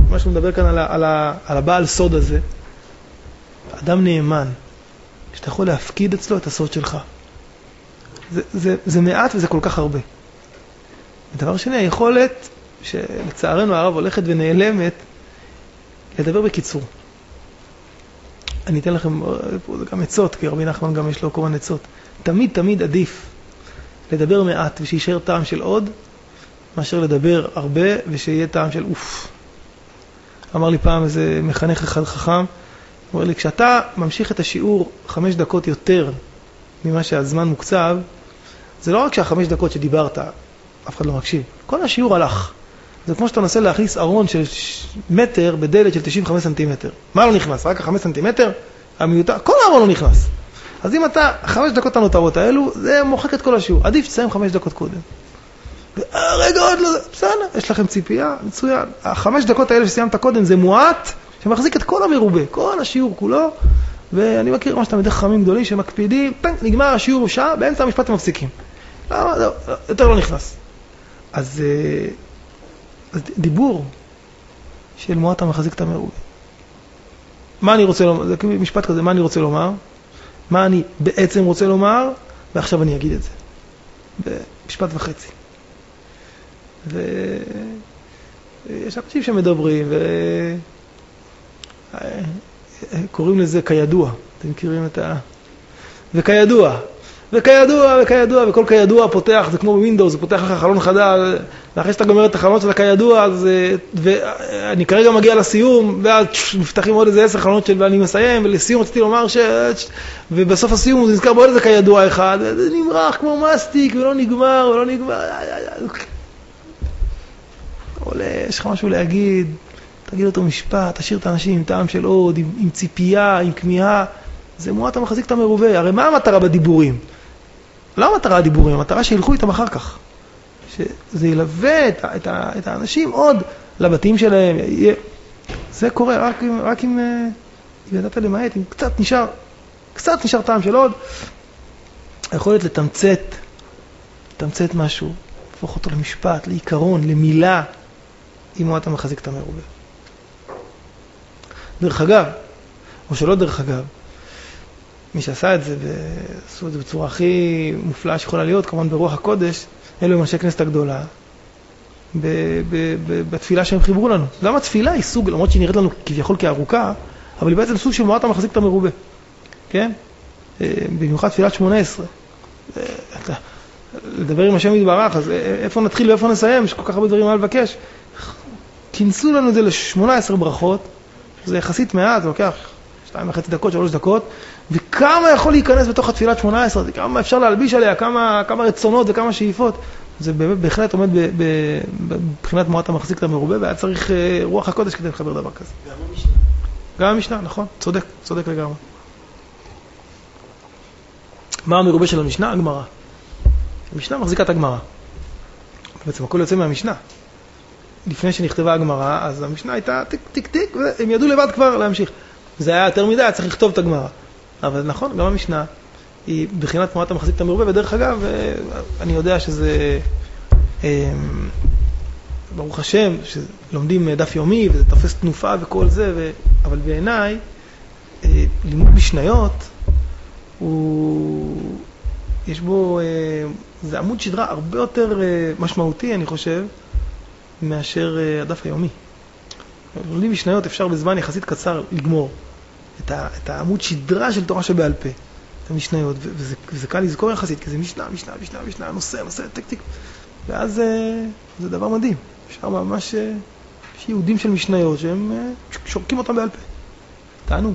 מה שהוא מדבר כאן על, ה, על, ה, על הבעל סוד הזה, אדם נאמן, שאתה יכול להפקיד אצלו את הסוד שלך. זה, זה, זה מעט וזה כל כך הרבה. ודבר שני, היכולת שלצערנו הרב הולכת ונעלמת, לדבר בקיצור. אני אתן לכם פה גם עצות, כי רבי נחמן גם יש לו כמובן עצות. תמיד תמיד עדיף לדבר מעט ושישאר טעם של עוד, מאשר לדבר הרבה ושיהיה טעם של אוף. אמר לי פעם איזה מחנך אחד חכם, הוא אומר לי, כשאתה ממשיך את השיעור חמש דקות יותר ממה שהזמן מוקצב, זה לא רק שהחמש דקות שדיברת, אף אחד לא מקשיב. כל השיעור הלך. זה כמו שאתה מנסה להכניס ארון של מטר בדלת של תשעים וחמישה סנטימטר. מה לא נכנס? רק החמש סנטימטר? המיותר? כל הארון לא נכנס. אז אם אתה, חמש דקות הנותרות האלו, זה מוחק את כל השיעור. עדיף שתסיים חמש דקות קודם. רגע עוד לא, בסדר, יש לכם ציפייה, מצוין. החמש דקות האלה שסיימת קודם זה מועט, שמחזיק את כל המרובה, כל השיעור כולו, ואני מכיר מה שאתה מדרך חכמים גדולים שמקפידים, פנק, נגמר השיעור שעה, באמצע המשפט הם מפסיקים. למה? לא, יותר לא נכנס. אז, אז דיבור של מועט המחזיק את המרובה. מה אני רוצה לומר? זה משפט כזה, מה אני רוצה לומר? מה אני בעצם רוצה לומר? ועכשיו אני אגיד את זה. במשפט וחצי. ויש אנשים שמדברים וקוראים לזה כידוע. אתם מכירים את ה... וכידוע, וכידוע, וכידוע, וכל כידוע פותח, זה כמו בווינדוס, זה פותח לך חלון חדש, ואחרי שאתה גומר את החלונות של הכידוע, אז, ואני כרגע מגיע לסיום, ואז מפתחים עוד איזה עשר חלונות של ואני מסיים, ולסיום רציתי לומר ש... ובסוף הסיום הוא נזכר בעוד איזה כידוע אחד, וזה נמרח כמו מסטיק, ולא נגמר, ולא נגמר. עולה, יש לך משהו להגיד, תגיד אותו משפט, תשאיר את האנשים עם טעם של עוד, עם, עם ציפייה, עם כמיהה. זה מועט המחזיק את המרובה. הרי מה המטרה בדיבורים? לא המטרה הדיבורים, המטרה שילכו איתם אחר כך. שזה ילווה את, את, את האנשים עוד לבתים שלהם. זה קורה רק, רק אם, אם ידעת למעט, אם קצת נשאר, קצת נשאר טעם של עוד. היכולת לתמצת, לתמצת משהו, להפוך אותו למשפט, לעיקרון, למילה, אם מועט המחזיק את המרובה. דרך אגב, או שלא דרך אגב, מי שעשה את זה ועשו את זה בצורה הכי מופלאה שיכולה להיות, כמובן ברוח הקודש, אלו הם אנשי כנסת הגדולה, ב- ב- ב- בתפילה שהם חיברו לנו. גם התפילה היא סוג, למרות שהיא נראית לנו כביכול כארוכה, אבל היא בעצם סוג של מועט המחזיק את המרובה. כן? במיוחד תפילת שמונה עשרה. לדבר עם השם יתברך, אז איפה נתחיל ואיפה נסיים? יש כל כך הרבה דברים מה לבקש. כינסו לנו את זה ל-שמונה עשרה ברכות, זה יחסית מעט, זה לוקח שתיים וחצי דקות, שלוש דקות, וכמה יכול להיכנס בתוך התפילת שמונה עשרה, כמה אפשר להלביש עליה, כמה, כמה רצונות וכמה שאיפות. זה באמת בהחלט עומד בבחינת מועט המחזיק את המרובה, והיה צריך רוח הקודש כדי לחבר דבר כזה. גם המשנה. גם המשנה, נכון, צודק, צודק לגמרי. מה המרובה של המשנה? הגמרא. המשנה מחזיקה את הגמרא. בעצם הכל יוצא מהמשנה. לפני שנכתבה הגמרא, אז המשנה הייתה טיק טיק טיק, והם ידעו לבד כבר להמשיך. זה היה יותר מדי, היה צריך לכתוב את הגמרא. אבל נכון, גם המשנה היא בחינת מועט המחזיק את המרובה, ודרך אגב, אני יודע שזה, ברוך השם, שלומדים דף יומי, וזה תופס תנופה וכל זה, ו... אבל בעיניי, לימוד משניות, הוא... יש בו, זה עמוד שדרה הרבה יותר משמעותי, אני חושב, מאשר הדף היומי. לומדים משניות אפשר בזמן יחסית קצר לגמור את, ה, את העמוד שדרה של תורה שבעל פה, את המשניות, וזה, וזה קל לזכור יחסית, כי זה משנה, משנה, משנה, משנה, נושא, נושא, טק, טק, ואז זה דבר מדהים. אפשר ממש, יש יהודים של משניות שהם שורקים אותם בעל פה. תענוג.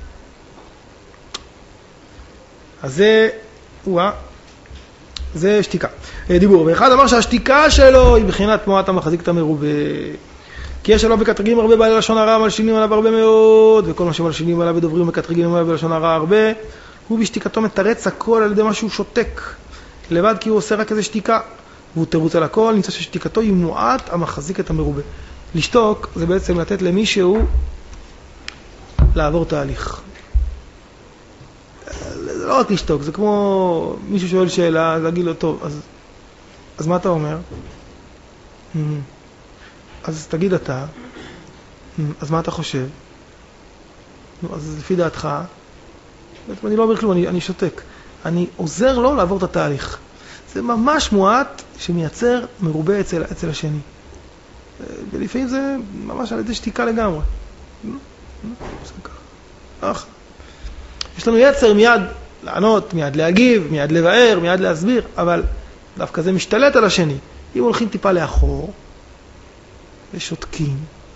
אז זה, וואה, זה שתיקה. דיבור. ואחד אמר שהשתיקה שלו היא בחינת מועט המחזיק את המרובה. כי יש עליו מקטרגים הרבה בעלי לשון הרע, מלשינים עליו הרבה מאוד, וכל מה שמלשינים עליו ודוברים מקטרגים עליו בלשון הרע הרבה, הוא בשתיקתו מתרץ הכל על ידי מה שהוא שותק, לבד כי הוא עושה רק איזה שתיקה, והוא תירוץ על הכל, נמצא ששתיקתו היא מועט המחזיק את המרובה. לשתוק זה בעצם לתת למישהו לעבור תהליך. זה לא רק לשתוק, זה כמו מישהו שואל שאלה, להגיד לו, טוב, אז, אז מה אתה אומר? אז תגיד אתה, אז מה אתה חושב? אז לפי דעתך, אני לא אומר כלום, אני, אני שותק. אני עוזר לו לעבור את התהליך. זה ממש מועט שמייצר מרובה אצל, אצל השני. ולפעמים זה ממש על ידי שתיקה לגמרי. יש לנו יצר מיד לענות, מיד להגיב, מיד לבאר, מיד להסביר, אבל דווקא זה משתלט על השני. אם הולכים טיפה לאחור, ושותקים,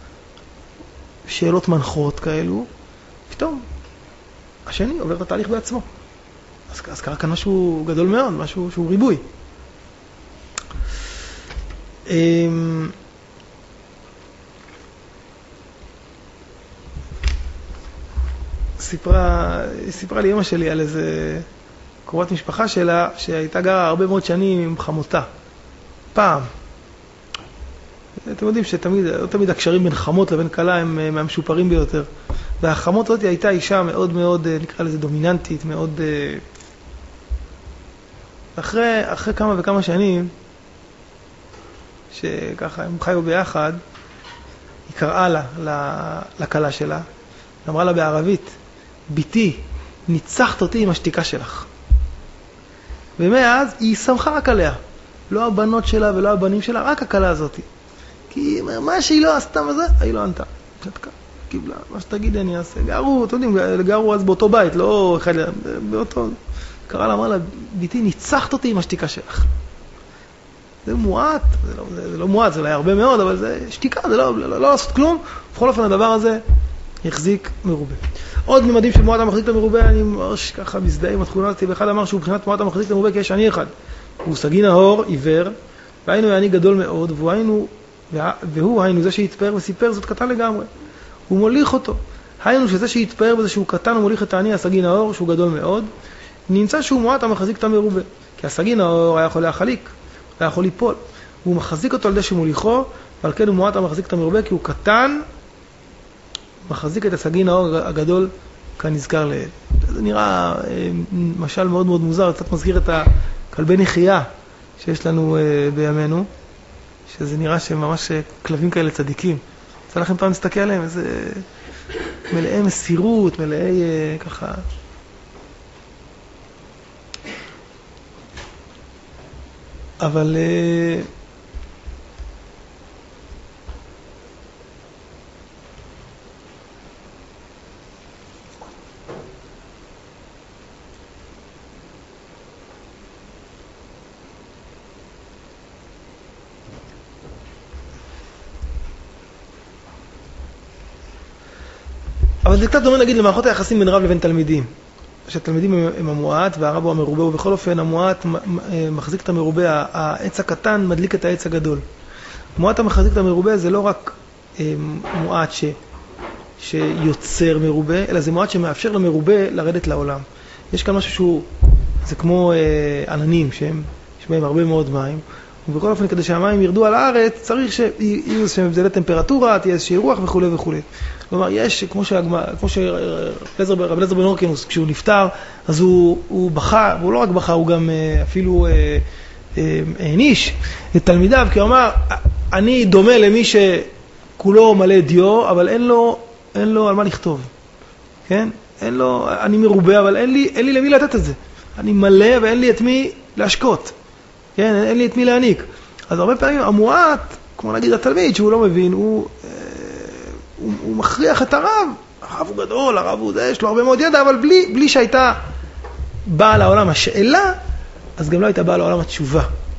שאלות מנחות כאלו, פתאום השני עובר את התהליך בעצמו. אז, אז קרה כאן משהו גדול מאוד, משהו שהוא ריבוי. סיפרה, סיפרה לי אמא שלי על איזה קרובת משפחה שלה, שהייתה גרה הרבה מאוד שנים עם חמותה. פעם. אתם יודעים שתמיד, לא תמיד הקשרים בין חמות לבין קלה הם מהמשופרים ביותר. והחמות הזאת הייתה אישה מאוד מאוד, נקרא לזה דומיננטית, מאוד... אחרי, אחרי כמה וכמה שנים, שככה הם חיו ביחד, היא קראה לה, לקלה שלה, אמרה לה בערבית, ביתי, ניצחת אותי עם השתיקה שלך. ומאז היא שמחה רק עליה. לא הבנות שלה ולא הבנים שלה, רק הקלה הזאת. כי מה שהיא לא עשתה מזה, היא לא ענתה. שתקה, קיבלה, מה שתגידי אני אעשה. גרו, אתם יודעים, גרו אז באותו בית, לא אחד, באותו... קרא לה, אמרה לה, ביתי, ניצחת אותי עם השתיקה שלך. זה מועט, זה לא, זה, זה לא מועט, זה לא הרבה מאוד, אבל זה שתיקה, זה לא, לא, לא, לא לעשות כלום. בכל אופן, הדבר הזה יחזיק מרובה. עוד ממדים של מועט המחזיק את המרובה, אני ממש ככה מזדהה עם התכונה הזאת, ואחד אמר שהוא מבחינת מועט המחזיק את המרובה, כי יש אני אחד. הוא סגי נהור, עיוור, והיינו העני גדול מאוד, והוא היינו, והוא היינו זה שהתפאר וסיפר, זאת קטן לגמרי. הוא מוליך אותו. היינו שזה שהתפאר בזה שהוא קטן ומוליך את העני, הסגי נהור, שהוא גדול מאוד, נמצא שהוא מועט המחזיק את המרובה. כי הסגי נהור היה יכול להחליק, היה יכול ליפול. הוא מחזיק אותו על ידי שמוליכו, ועל כן הוא מועט המחזיק את המרובה, כי הוא קטן, מחזיק את הסגי נהור הגדול כנזכר לאל. זה נראה אה, משל מאוד מאוד מוזר, קצת מזכיר את הכלבי נחייה שיש לנו אה, בימינו, שזה נראה שממש כלבים כאלה צדיקים. יצא לכם פעם להסתכל עליהם, איזה מלאי מסירות, מלאי אה, ככה... אבל... אה, אבל זה קצת דומה נגיד למערכות היחסים בין רב לבין תלמידים. שהתלמידים הם המועט והרב הוא המרובה, ובכל אופן המועט מחזיק את המרובה, העץ הקטן מדליק את העץ הגדול. מועט המחזיק את המרובה זה לא רק מועט ש, שיוצר מרובה, אלא זה מועט שמאפשר למרובה לרדת לעולם. יש כאן משהו שהוא, זה כמו עננים שהם, יש בהם הרבה מאוד מים, ובכל אופן כדי שהמים ירדו על הארץ צריך שיהיו איזשהם הבדלי טמפרטורה, תהיה איזושהי רוח וכו' וכו'. כלומר, יש, כמו שרב אליעזר בן הורקנוס, כשהוא נפטר, אז הוא, הוא בכה, והוא לא רק בכה, הוא גם אפילו העניש את תלמידיו, כי הוא אמר, אני דומה למי שכולו מלא דיו, אבל אין לו, אין לו על מה לכתוב. כן? אין לו, אני מרובה, אבל אין לי, אין לי למי לתת את זה. אני מלא ואין לי את מי להשקות. כן? אין לי את מי להעניק. אז הרבה פעמים המועט, כמו נגיד התלמיד, שהוא לא מבין, הוא... הוא, הוא מכריח את הרב, הרב הוא גדול, הרב הוא זה, יש לו הרבה מאוד ידע, אבל בלי, בלי שהייתה באה לעולם השאלה, אז גם לא הייתה באה לעולם התשובה.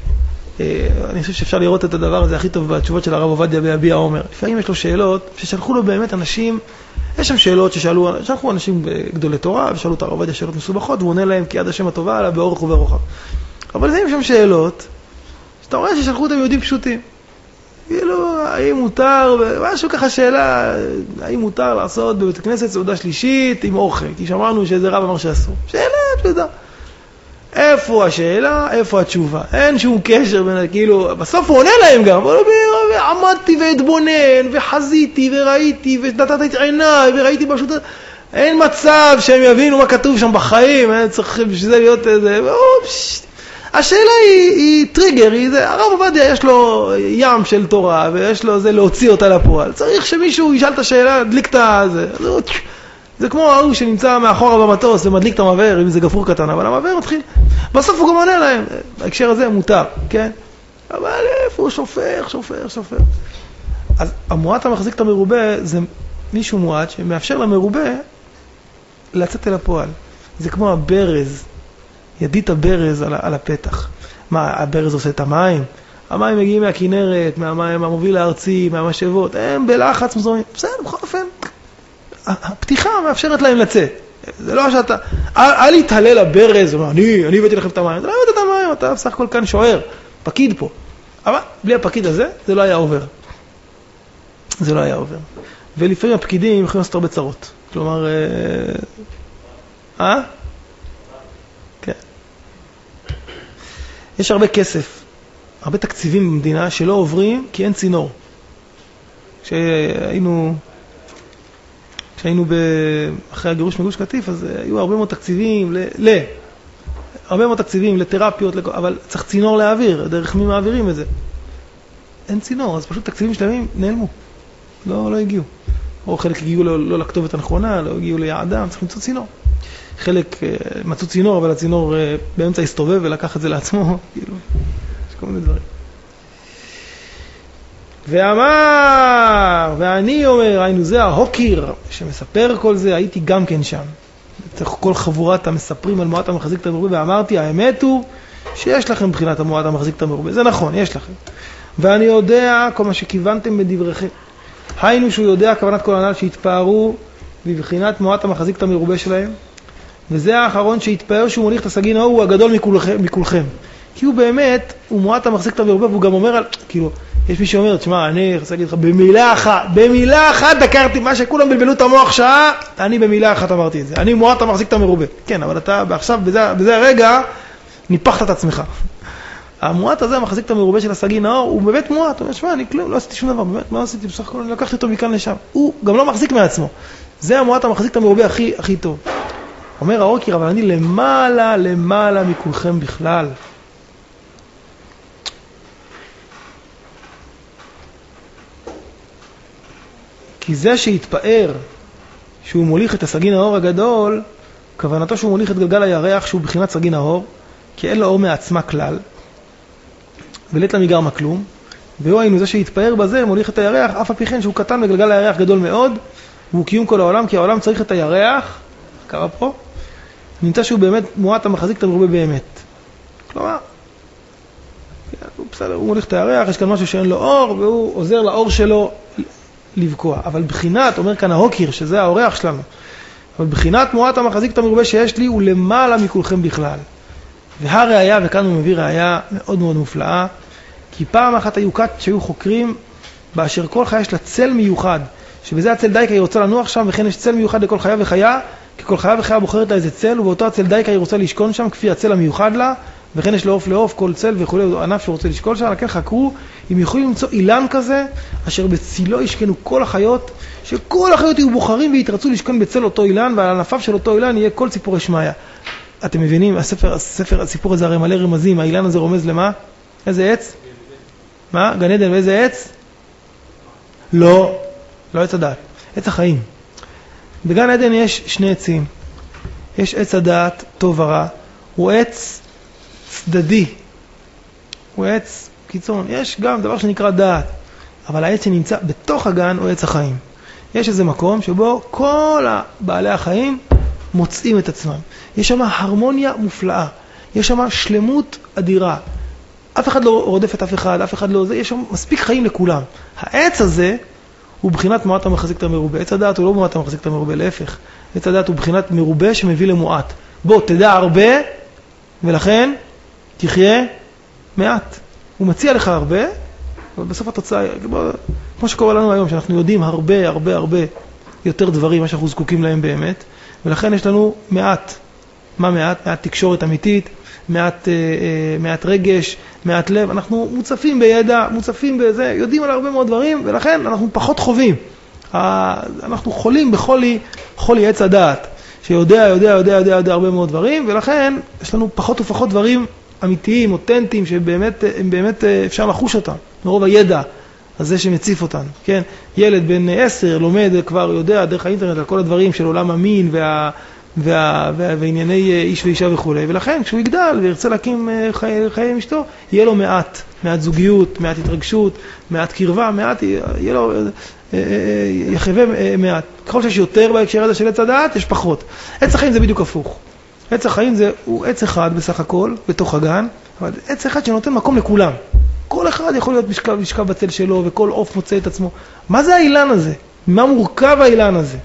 אני חושב שאפשר לראות את הדבר הזה הכי טוב בתשובות של הרב עובדיה ביביע עומר. לפעמים יש לו שאלות ששלחו לו באמת אנשים, יש שם שאלות ששאלו, שלחו אנשים גדולי תורה, ושאלו את הרב עובדיה שאלות מסובכות, והוא עונה להם כי עד השם הטובה עליו באורך וברוחב. אבל זה שם שאלות, שאתה רואה ששלחו אותם יהודים פשוטים. כאילו, האם מותר, משהו ככה שאלה, האם מותר לעשות בבית הכנסת סעודה שלישית עם אוכל? כי שמענו שזה רב אמר שאסור. שאלה, פשוטה. איפה השאלה? איפה התשובה? אין שום קשר בין, כאילו, בסוף הוא עונה להם גם, אבל עמדתי והתבונן, וחזיתי וראיתי, ונתתי עיניי, וראיתי פשוט, אין מצב שהם יבינו מה כתוב שם בחיים, צריך בשביל זה להיות איזה, השאלה היא, היא טריגר, היא זה, הרב עובדיה יש לו ים של תורה, ויש לו זה להוציא אותה לפועל. צריך שמישהו ישאל את השאלה, דליק את זה. זה, זה כמו ההוא שנמצא מאחורה במטוס ומדליק את המעבר, אם זה גפרור קטן, אבל המעבר מתחיל. בסוף הוא גם עונה להם, בהקשר הזה מותר, כן? אבל איפה הוא שופר, שופר, שופר. אז המועט המחזיק את המרובה זה מישהו מועט שמאפשר למרובה לצאת אל הפועל. זה כמו הברז, ידית הברז על, על הפתח. מה, הברז עושה את המים? המים מגיעים מהכינרת, מהמים המוביל הארצי, מהמשאבות, הם בלחץ מזורמים. בסדר, בכל אופן, הפתיחה מאפשרת להם לצאת. זה לא שאתה, אל, אל יתהלל הברז, אני, אני הבאתי לכם את המים. אתה לא הבאת את המים, אתה בסך הכל כאן שוער, פקיד פה. אבל בלי הפקיד הזה, זה לא היה עובר. זה לא היה עובר. ולפעמים הפקידים יכולים לעשות הרבה צרות. כלומר, אה? כן. יש הרבה כסף, הרבה תקציבים במדינה שלא עוברים כי אין צינור. כשהיינו, כשהיינו אחרי הגירוש מגוש קטיף, אז היו הרבה מאוד תקציבים ל... ל... הרבה מאוד תקציבים לתרפיות, אבל צריך צינור להעביר, דרך מי מעבירים את זה. אין צינור, אז פשוט תקציבים שלמים נעלמו. לא, לא הגיעו. או חלק הגיעו לא, לא לכתובת הנכונה, לא הגיעו ליעדם, צריך למצוא צינור. חלק מצאו צינור, אבל הצינור באמצע הסתובב ולקח את זה לעצמו, כאילו, יש כל מיני דברים. ואמר, ואני אומר, היינו זה ההוקיר שמספר כל זה, הייתי גם כן שם. כל חבורת המספרים על מועט המחזיק את המרובה, ואמרתי, האמת הוא שיש לכם בחינת המועט המחזיק את המרובה. זה נכון, יש לכם. ואני יודע כל מה שכיוונתם בדבריכם. היינו שהוא יודע כוונת כל הנ"ל שהתפארו בבחינת מועט המחזיק את המרובה שלהם, וזה האחרון שהתפאר שהוא מוליך את הסגין ההוא, הוא הגדול מכולכם, מכולכם. כי הוא באמת, הוא מועט המחזיק את המרובה, והוא גם אומר על, כאילו, יש מי שאומר, תשמע, אני רוצה להגיד לך, במילה אחת, במילה אחת דקרתי, מה שכולם בלבלו את המוח שעה, אני במילה אחת אמרתי את זה. אני מועט המחזיק את המרובה. כן, אבל אתה עכשיו, בזה, בזה הרגע, ניפחת את עצמך. המועט הזה, המחזיק את המרובה של הסגין ההוא, הוא באמת מועט. הוא אומר, שמע, אני כלום, לא עשיתי שום דבר, באמת, מה עשיתי? בסך הכל, אני לקחתי אותו מכאן לשם. הוא גם לא מחזיק מעצמו. זה המועט המחזיק את המרובה הכי, הכי טוב. אומר ההוקיר, אבל אני למעלה, למעלה מכולכם בכלל. כי זה שהתפאר שהוא מוליך את הסגין האור הגדול, כוונתו שהוא מוליך את גלגל הירח שהוא בחינת סגין האור, כי אין לו אור מעצמה כלל, ולית לה מגרמה כלום, והוא היינו זה שהתפאר בזה, מוליך את הירח, אף על פי כן שהוא קטן וגלגל הירח גדול מאוד, והוא קיום כל העולם, כי העולם צריך את הירח, קרה פה, נמצא שהוא באמת מועט המחזיק את המרובה באמת. כלומר, הוא בסדר, הוא מוליך את הירח, יש כאן משהו שאין לו אור, והוא עוזר לאור שלו לבקוע. אבל בחינת, אומר כאן ההוקיר, שזה האורח שלנו, אבל בחינת מועט המחזיק את המרובה שיש לי, הוא למעלה מכולכם בכלל. והראיה, וכאן הוא מביא ראיה מאוד מאוד מופלאה, כי פעם אחת היו כת שהיו חוקרים, באשר כל חיה יש לה צל מיוחד, שבזה הצל דייקה היא רוצה לנוח שם, וכן יש צל מיוחד לכל חיה וחיה, כי כל חיה וחיה בוחרת לה איזה צל, ובאותו הצל דייקה היא רוצה לשכון שם, כפי הצל המיוחד לה, וכן יש לעוף לעוף כל צל וכו' ענף שרוצה לשקול שם, לכן חקרו אם יכולים למצוא אילן כזה, אשר בצילו ישכנו כל החיות, שכל החיות יהיו בוחרים ויתרצו לשכון בצל אותו אילן, ועל ענפיו של אותו אילן יהיה כל ציפורי שמעיה. אתם מבינים, הספר, הספר, הסיפור הזה הרי מלא רמזים, האילן הזה רומז למה? איזה עץ? מה? גן עדן ואיזה עץ? לא, לא עץ הדעת, עץ החיים. בגן עדן יש שני עצים. יש עץ הדעת, טוב ורע, הוא עץ צדדי, הוא עץ קיצון. יש גם דבר שנקרא דעת, אבל העץ שנמצא בתוך הגן הוא עץ החיים. יש איזה מקום שבו כל בעלי החיים מוצאים את עצמם. יש שם הרמוניה מופלאה, יש שם שלמות אדירה. אף אחד לא רודף את אף אחד, אף אחד לא זה, יש שם מספיק חיים לכולם. העץ הזה הוא בחינת מועט המחזיק את המרובה. עץ הדעת הוא לא מועט המחזיק את המרובה, להפך. עץ הדעת הוא בחינת מרובה שמביא למועט. בוא, תדע הרבה, ולכן תחיה מעט. הוא מציע לך הרבה, אבל בסוף התוצאה, כמו שקורה לנו היום, שאנחנו יודעים הרבה, הרבה, הרבה יותר דברים, מה שאנחנו זקוקים להם באמת, ולכן יש לנו מעט. מה מעט? מעט תקשורת אמיתית, מעט, אה, אה, מעט רגש, מעט לב. אנחנו מוצפים בידע, מוצפים בזה, יודעים על הרבה מאוד דברים, ולכן אנחנו פחות חווים. אה, אנחנו חולים בחולי, חולי עץ הדעת, שיודע, יודע, יודע, יודע, יודע הרבה מאוד דברים, ולכן יש לנו פחות ופחות דברים אמיתיים, אותנטיים, שבאמת הם באמת אפשר לחוש אותם, מרוב הידע הזה שמציף אותנו, כן? ילד בן עשר לומד, כבר יודע דרך האינטרנט על כל הדברים של עולם המין וה, וה, וה, וענייני איש ואישה וכו'. ולכן כשהוא יגדל וירצה להקים חיי, חיי עם אשתו, יהיה לו מעט, מעט זוגיות, מעט התרגשות, מעט קרבה, מעט, יהיה לו, יחווה מעט. ככל שיש יותר בהקשר הזה של עץ הדעת, יש פחות. עץ החיים זה בדיוק הפוך. עץ החיים זה, הוא עץ אחד בסך הכל, בתוך הגן, אבל עץ אחד שנותן מקום לכולם. כל אחד יכול להיות משכב, משכב בצל שלו, וכל עוף מוצא את עצמו. מה זה האילן הזה? מה מורכב האילן הזה?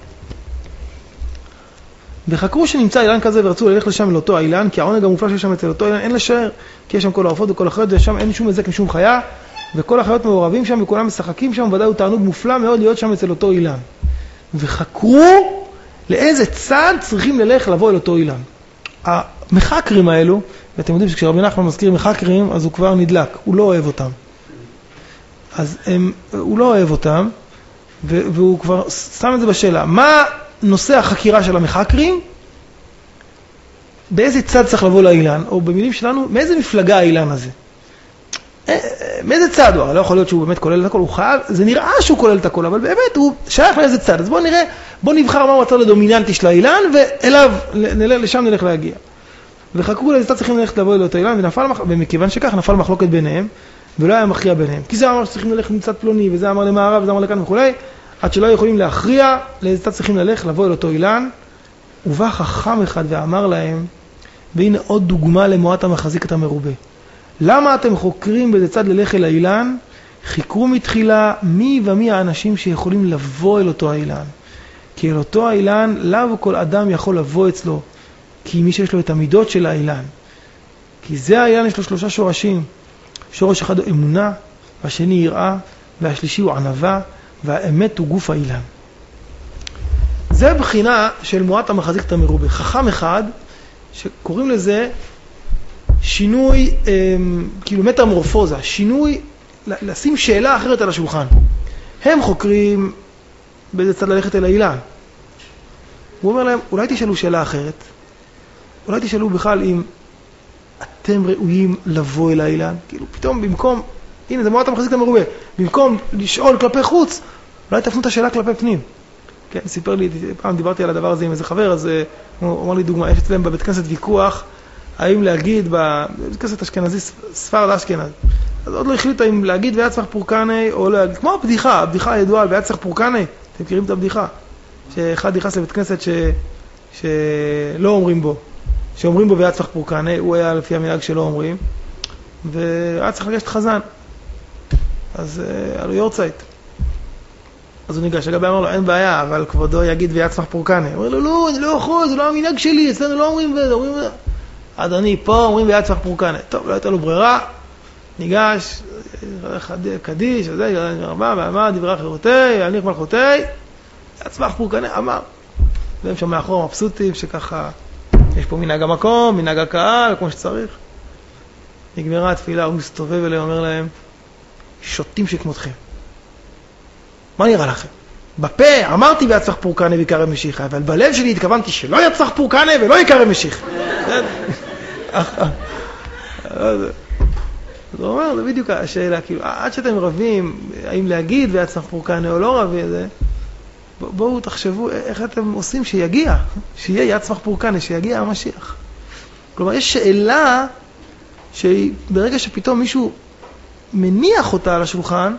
וחקרו שנמצא אילן כזה ורצו ללכת לשם לאותו האילן, כי העונג המופלא שיש שם אצל אותו אילן אין לשער, כי יש שם כל העופות וכל החיות, ושם אין שום מזק משום חיה, וכל החיות מעורבים שם וכולם משחקים שם, ודאי הוא תענוג מופלא מאוד להיות שם אצל אותו אילן. וחקרו לאיזה צד צריכים ללך לבוא אל אותו אילן. המחקרים האלו, ואתם יודעים שכשרבי נחמן מזכיר מחקרים, אז הוא כבר נדלק, הוא לא אוהב אותם. אז הם, הוא לא אוהב אותם, והוא כבר שם את זה בשאלה. מה נושא החקירה של המחקרים? באיזה צד צריך לבוא לאילן? או במילים שלנו, מאיזה מפלגה האילן הזה? מאיזה צד הוא? לא יכול להיות שהוא באמת כולל את הכל, הוא חייב, זה נראה שהוא כולל את הכל, אבל באמת הוא שייך לאיזה צד. אז בואו נראה, בואו נבחר מהו הצד הדומיננטי של האילן, ואליו, לשם נלך להגיע. וחקרו לאיזה צד צריכים ללכת לבוא לאותו אילן, ונפל, ומכיוון שכך נפל מחלוקת ביניהם, ולא היה מכריע ביניהם. כי זה אמר שצריכים ללכת מצד פלוני, וזה אמר למערב, וזה אמר לכאן וכו', עד שלא יכולים להכריע לאיזה צד צריכים ללכת לבוא אל אותו אילן. ובא חכם אחד ואמר להם, והנה עוד דוגמה למועט המחזיק את המרובה. למה אתם חוקרים באיזה צד ללך אל האילן? חיקרו מתחילה מי ומי האנשים שיכולים לבוא אל אותו האילן. כי אל אותו האילן לאו כל אדם יכול לבוא אצלו, כי מי שיש לו את המידות של האילן. כי זה האילן יש לו שלושה שורשים. שורש אחד הוא אמונה, והשני יראה, והשלישי הוא ענווה, והאמת הוא גוף האילן. זה בחינה של מועט המחזיק את המרובה. חכם אחד, שקוראים לזה שינוי, כאילו מטמורפוזה, שינוי, לשים שאלה אחרת על השולחן. הם חוקרים באיזה צד ללכת אל האילן. הוא אומר להם, אולי תשאלו שאלה אחרת, אולי תשאלו בכלל אם אתם ראויים לבוא אל האילן, כאילו פתאום במקום, הנה זה מועט המחזיק את המרובה, במקום לשאול כלפי חוץ, אולי תפנו את השאלה כלפי פנים. כן, סיפר לי, פעם דיברתי על הדבר הזה עם איזה חבר, אז הוא אמר לי דוגמה, יש אצלם בבית כנסת ויכוח, האם להגיד, בבית כנסת אשכנזי, ספרד אשכנז, אז עוד לא החליטה אם להגיד ויד צמח פורקני, או להגיד, כמו הבדיחה, הבדיחה הידועה על ויד צמח פורקני, אתם מכירים את הבדיחה? שאחד נכנס לבית כנסת ש... שלא אומרים בו, שאומרים בו ויד צמח פורקני, הוא היה לפי המנהג שלא אומרים, והיה צריך לגשת חזן, אז היה לו יורצייט. אז הוא ניגש, לגבי אמר לו, אין בעיה, אבל כבודו יגיד ויד צמח פורקני. הוא אומר לו, לא, אני לא יכול, זה לא המנהג שלי, אצלנו לא אומרים וזה, אומרים וזה. אדוני, פה אומרים ויד צמח פורקני. טוב, לא הייתה לו ברירה, ניגש, קדיש, וזה, רבה, ואמר, דברה חירותי, יניח מלכותי, יד צמח פורקני, אמר. והם שם מאחור מבסוטים, שככה, יש פה מנהג המקום, מנהג הקהל, כמו שצריך. נגמרה התפילה, הוא מסתובב אליהם, אומר להם, שוטים שכמותכם. מה נראה לכם? בפה אמרתי ויד צמח פורקני ויקרא משיחה, אבל בלב שלי התכוונתי שלא יד צמח פורקני ולא יקרא משיחה. אז הוא אומר, זה בדיוק השאלה, כאילו, עד שאתם רבים, האם להגיד ויד צמח פורקני או לא רבי, בואו תחשבו איך אתם עושים שיגיע, שיהיה יד צמח פורקני, שיגיע המשיח. כלומר, יש שאלה שברגע שפתאום מישהו מניח אותה על השולחן,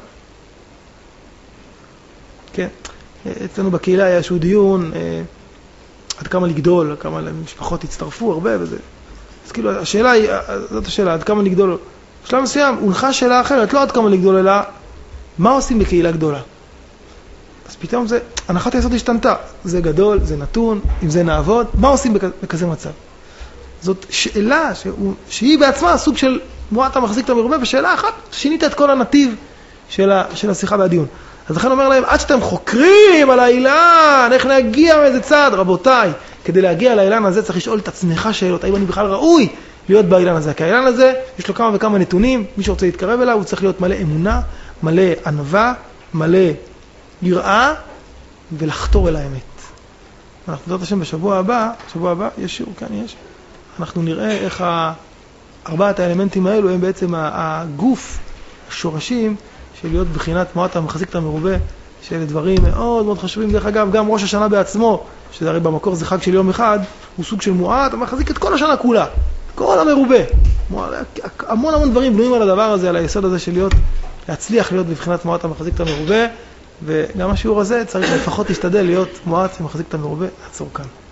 כן, אצלנו בקהילה היה איזשהו דיון, אה, עד כמה לגדול, עד כמה משפחות הצטרפו הרבה וזה. אז כאילו, השאלה היא, זאת השאלה, עד כמה לגדול. בשלב מסוים, הונחה שאלה אחרת, לא עד כמה לגדול, אלא מה עושים בקהילה גדולה? אז פתאום זה, הנחת היסוד השתנתה. זה גדול, זה נתון, אם זה נעבוד, מה עושים בכזה מצב? זאת שאלה שהוא, שהיא בעצמה סוג של מועט המחזיק את המרובה, ושאלה אחת, שינית את כל הנתיב של, ה, של השיחה והדיון. אז לכן אומר להם, עד שאתם חוקרים על האילן, איך להגיע מאיזה צד, רבותיי, כדי להגיע לאילן הזה צריך לשאול את עצמך שאלות, האם אני בכלל ראוי להיות באילן הזה? כי האילן הזה, יש לו כמה וכמה נתונים, מי שרוצה להתקרב אליו, הוא צריך להיות מלא אמונה, מלא ענווה, מלא יראה, ולחתור אל האמת. אנחנו בעזרת השם בשבוע הבא, בשבוע הבא, יש שיעור, כאן יש, אנחנו נראה איך, ה, ארבעת האלמנטים האלו הם בעצם הגוף, השורשים של להיות בחינת מועט המחזיק את המרובה, של דברים מאוד מאוד חשובים. דרך אגב, גם ראש השנה בעצמו, שזה הרי במקור זה חג של יום אחד, הוא סוג של מועט, המחזיק את כל השנה כולה, כל המרובה. המון המון דברים בנויים על הדבר הזה, על היסוד הזה של להיות, להצליח להיות בבחינת מועט המחזיק את המרובה, וגם השיעור הזה צריך לפחות להשתדל להיות מועט שמחזיק את המרובה. עצור כאן.